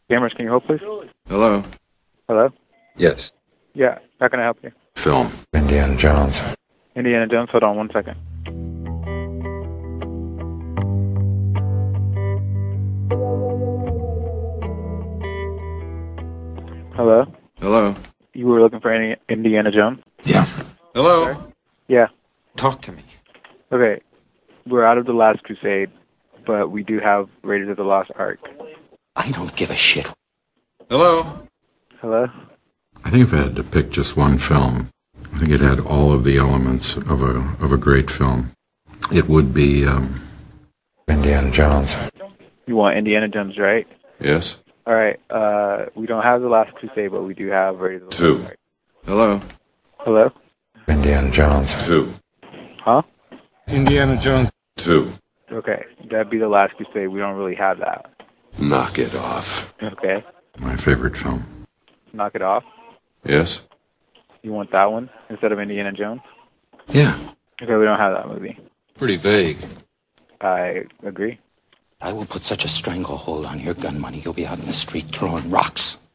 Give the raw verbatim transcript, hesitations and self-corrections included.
Gamers, can you hold, please? Hello? Hello? Yes. Yeah, how can I help you? Film. Indiana Jones. Indiana Jones, hold on one second. Hello? Hello? You were looking for any Indiana Jones? Yeah. Hello? Sorry? Yeah. Talk to me. Okay. We're out of The Last Crusade, but we do have Raiders of the Lost Ark. I don't give a shit. Hello? Hello? I think if I had to pick just one film, I think it had all of the elements of a of a great film. It would be um, Indiana Jones. You want Indiana Jones, right? Yes. All right. Uh, we don't have The Last Crusade, but we do have Raiders of the Two. Lost Ark. Hello? Hello? Indiana Jones. Two. Huh? Indiana Jones. Two. Okay. That'd be The Last Crusade. We don't really have that. Knock it off. Okay. My favorite film. Knock it off. Yes? You want that one instead of Indiana Jones? Yeah. Okay, we don't have that movie. Pretty vague. I agree. I will put such a stranglehold on your gun money, you'll be out in the street throwing rocks.